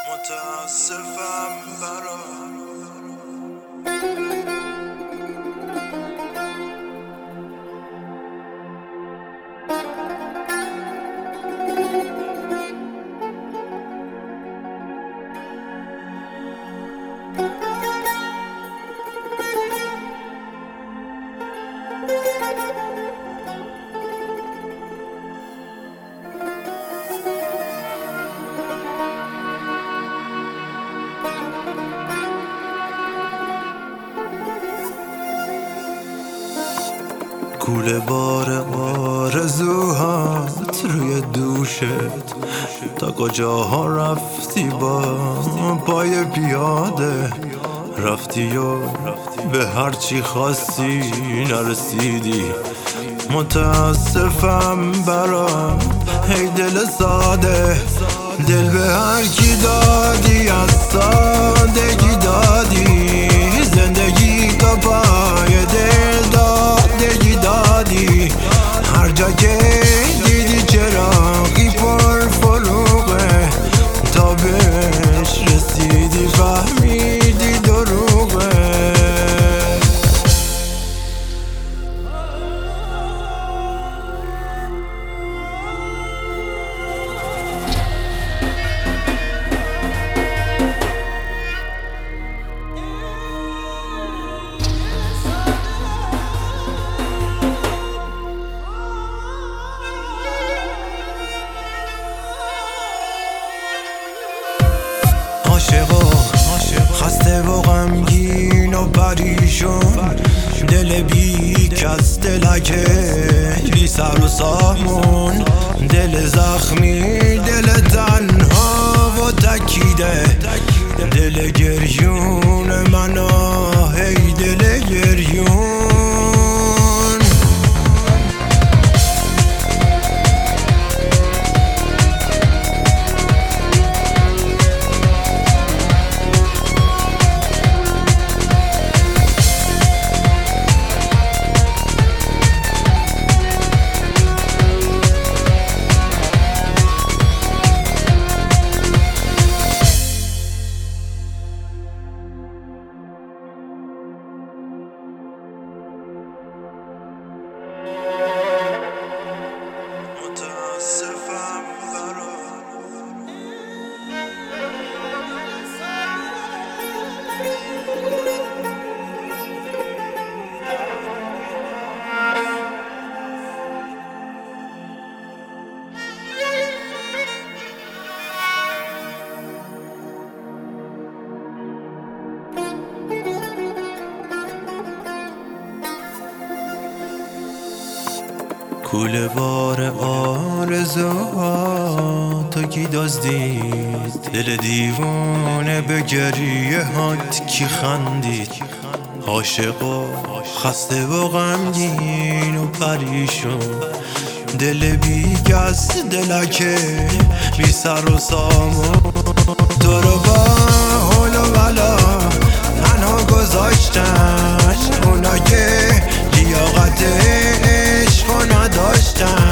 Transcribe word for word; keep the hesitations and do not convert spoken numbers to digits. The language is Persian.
متاسفم برات. کوله بار آرزوهات روی دوشت، تا کجاها رفتی با پای پیاده؟ رفتی و به هرچی خواستی نرسیدی. متاسفم برات ای دل ساده، دل به هر کی دادی از سادگی دادی، زندگی تو پای دل دادگی دادی. هر جا که دیدی چراغی پر فروغه، تا بهش رسیدی فهمیدی دروغه. عاشقا خسته و غمگین و پریشون، دل بی کس دلکه بی سر و سامون، دل زخمی دل تنها و تکیده، دل گریون من آه ای دل گریون. متاسفم برات. کوله بار آرزوهات کی دزدید، دل دیوانه به گریه هات کی خندید. عاشقا خسته و غمگین و پریشون، دل بی کس دلکه بی سر و سامون، تو رو با حول و بلا تنها گذاشتن اونا که لیاقت عشق نداشتن.